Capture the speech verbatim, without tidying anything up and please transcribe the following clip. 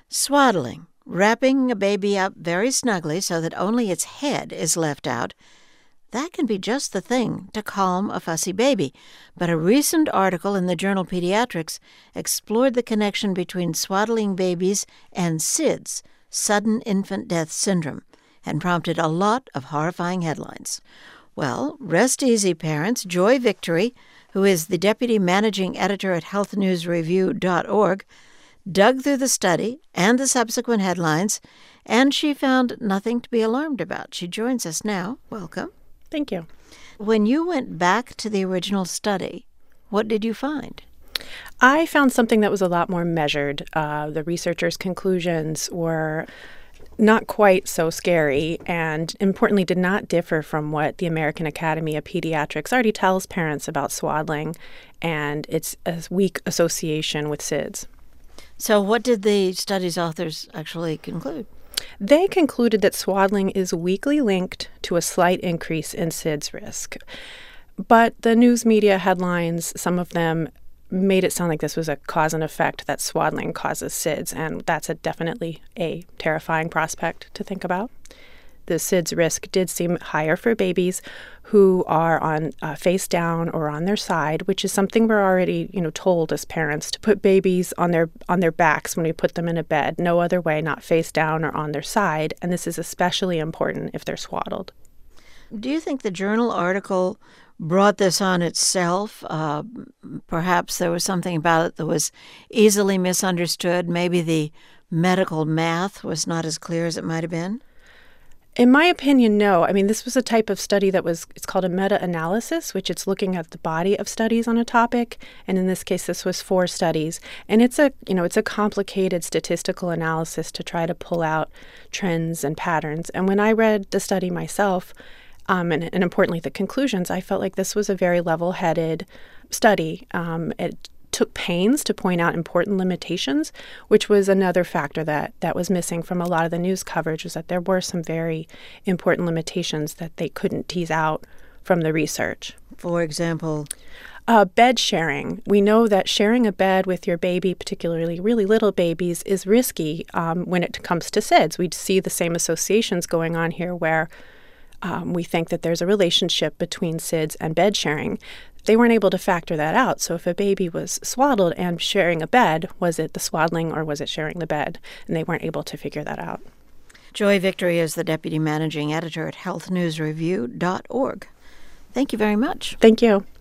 Swaddling, wrapping a baby up very snugly so that only its head is left out, that can be just the thing to calm a fussy baby. But a recent article in the journal Pediatrics explored the connection between swaddling babies and S I D S, sudden infant death syndrome, and prompted a lot of horrifying headlines. Well, rest easy, parents. Joy Victory, who is the deputy managing editor at health news review dot org, dug through the study and the subsequent headlines, and she found nothing to be alarmed about. She joins us now. Welcome. Thank you. When you went back to the original study, what did you find? I found something that was a lot more measured. Uh, the researchers' conclusions were not quite so scary and, importantly, did not differ from what the American Academy of Pediatrics already tells parents about swaddling and its a weak association with S I D S. So what did the study's authors actually conclude? They concluded that swaddling is weakly linked to a slight increase in S I D S risk. But the news media headlines, some of them made it sound like this was a cause and effect, that swaddling causes S I D S, and that's a definitely a terrifying prospect to think about. The S I D S risk did seem higher for babies who are on uh, face down or on their side, which is something we're already, you know, told as parents to put babies on their on their backs when we put them in a bed. No other way, not face down or on their side, and this is especially important if they're swaddled. Do you think the journal article brought this on itself? Uh, perhaps there was something about it that was easily misunderstood. Maybe the medical math was not as clear as it might have been? In my opinion, no. I mean, this was a type of study that was, it's called a meta-analysis, which it's looking at the body of studies on a topic. And in this case, this was four studies. And it's a, you know, it's a complicated statistical analysis to try to pull out trends and patterns. And when I read the study myself, um, and, and importantly, the conclusions, I felt like this was a very level-headed study. Um, it took pains to point out important limitations, which was another factor that, that was missing from a lot of the news coverage, was that there were some very important limitations that they couldn't tease out from the research. For example? Uh, bed sharing. We know that sharing a bed with your baby, particularly really little babies, is risky um, when it comes to S I D S. We see the same associations going on here where um, we think that there's a relationship between S I D S and bed sharing. They weren't able to factor that out. So if a baby was swaddled and sharing a bed, was it the swaddling or was it sharing the bed? And they weren't able to figure that out. Joy Victory is the deputy managing editor at health news review dot org. Thank you very much. Thank you.